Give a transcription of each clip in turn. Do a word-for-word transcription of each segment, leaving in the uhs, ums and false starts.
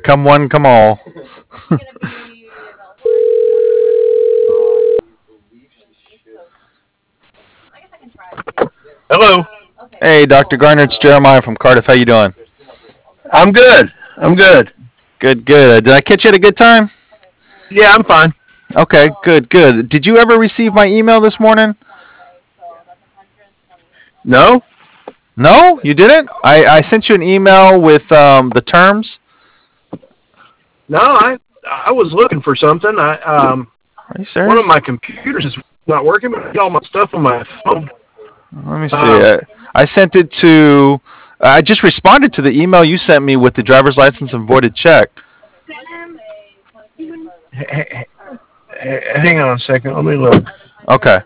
come one, come all. Hello. Hey, Doctor Garner, it's Jeremiah from Cardiff. How you doing? I'm good. I'm good. Good, good. Did I catch you at a good time? Yeah, I'm fine. Okay, good, good. Did you ever receive my email this morning? No? No, you didn't? I, I sent you an email with um, the terms. No, I I was looking for something. I um Are you serious? one of my computers is not working, but I got all my stuff on my phone. Let me see. Um, I, I sent it to. I just responded to the email you sent me with the driver's license and voided check. h- h- h- hang on a second. Let me look. Okay.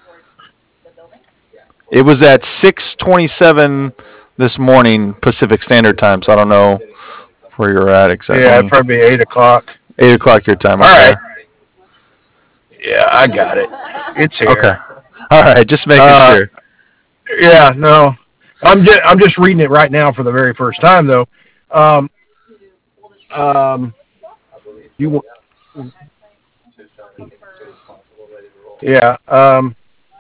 It was at six twenty-seven this morning Pacific Standard Time, so I don't know where you're at exactly. Yeah, it'd probably be eight o'clock. Eight o'clock your time. All Okay. right. Yeah, I got it. It's here. Okay. All right. Just making Uh, sure. Yeah, no. I'm just I'm just reading it right now for the very first time though. Um, um, you yeah. Um,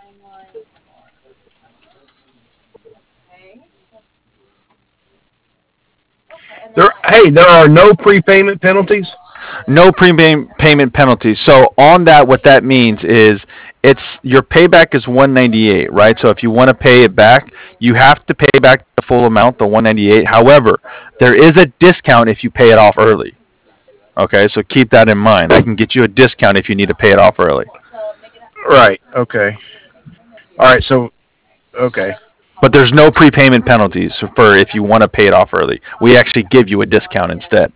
there. Hey, there are no prepayment penalties. No prepayment penalties. So on that, what that means is it's your payback is one ninety-eight, right? So if you want to pay it back, you have to pay back the full amount, the one ninety-eight. However, there is a discount if you pay it off early. Okay, so keep that in mind. I can get you a discount if you need to pay it off early. Right. Okay. All right. So, okay. But there's no prepayment penalties for if you want to pay it off early. We actually give you a discount instead.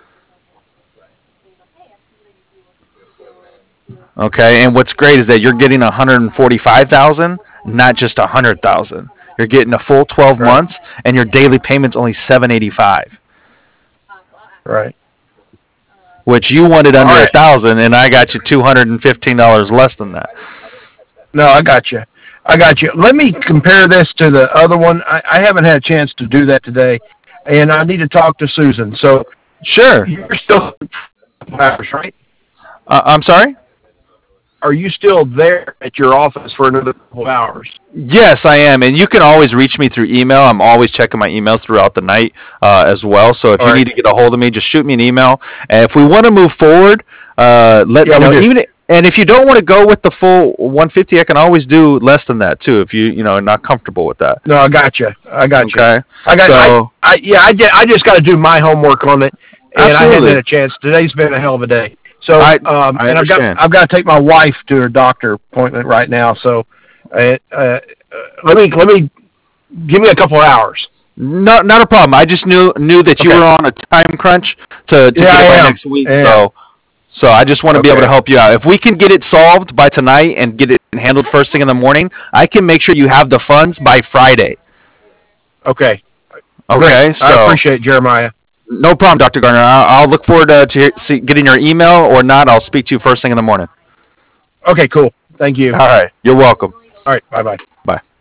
Okay, and what's great is that you're getting one hundred forty-five thousand, not just one hundred thousand. You're getting a full twelve Right. months, and your daily payment's only seven eighty-five, Right. which you wanted All under a right. thousand, and I got you two hundred and fifteen dollars less than that. No, I got you. I got you. Let me compare this to the other one. I, I haven't had a chance to do that today, and I need to talk to Susan. So Sure. you're still hours, right? Uh, I'm sorry. Are you still there at your office for another couple hours? Yes, I am, and you can always reach me through email. I'm always checking my emails throughout the night uh, as well. So if All you right. need to get a hold of me, just shoot me an email. And if we want to move forward, uh, let Yeah, me we know. do. Even and if you don't want to go with the full one fifty, I can always do less than that too. If you you know are not comfortable with that. No, I got you. I got you. Okay. I got. So I, I yeah. I just, I just got to do my homework on it, and I haven't absolutely, had a chance. Today's been a hell of a day. So, I um, I and I've got understand. I've got to take my wife to her doctor appointment right now. So, uh, uh, let me let me give me a couple of hours. Not not a problem. I just knew knew that you Okay. were on a time crunch to, to Yeah, get I it by am. next week. I am. So so I just want to be able to Okay. help you out. If we can get it solved by tonight and get it handled first thing in the morning, I can make sure you have the funds by Friday. Okay. Great. Okay. I So appreciate it, Jeremiah. no problem, Doctor Garner. I'll, I'll look forward to, to see, getting your email or not. I'll speak to you first thing in the morning. Okay. Cool. Thank you. All right. You're welcome. All right. Bye bye. Bye.